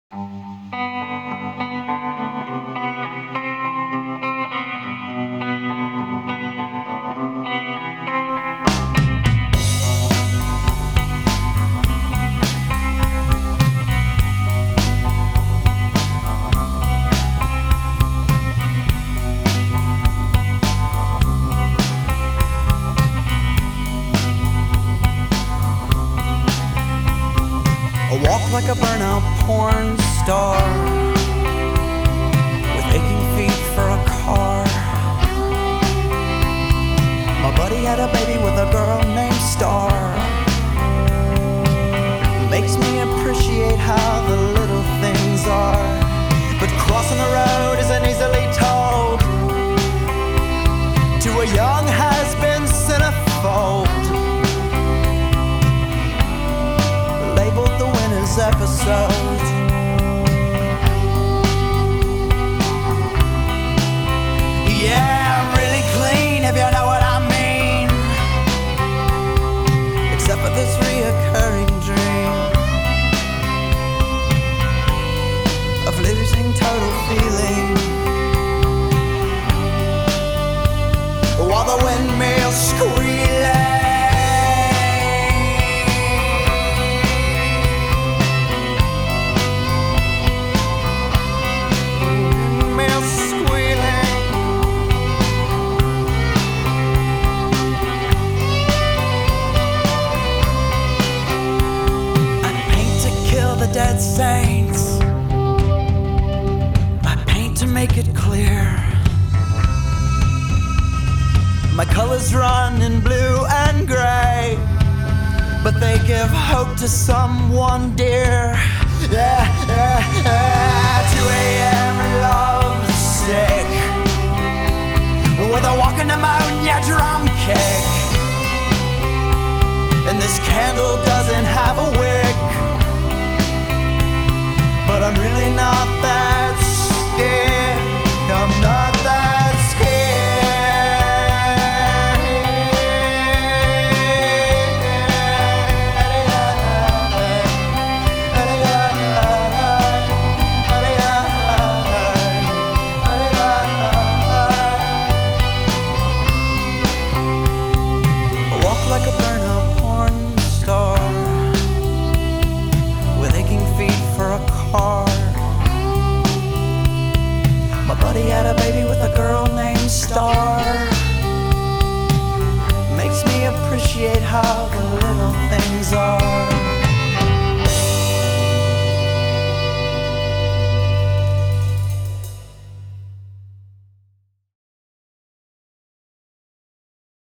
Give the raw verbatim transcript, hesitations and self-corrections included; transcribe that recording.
I walk like a burnout porn star with aching feet for a car. My buddy had a baby with a girl named Star. Makes me appreciate how the little things are. But crossing the road isn't easily told to a young has-been centerfold. Episode. Yeah, I'm really clean, if you know what I mean. Except for this reoccurring dream of losing total feeling while the windmills squealing. Dead saints, I paint to make it clear. My colors run in blue and gray, but they give hope to someone dear. Yeah, yeah, yeah. two a.m. love sick with a walking pneumonia drum kick, and this candle doesn't have a wick. But I'm really not that scared. I'm not that I walk like a burnout porn star with aching feet for a car.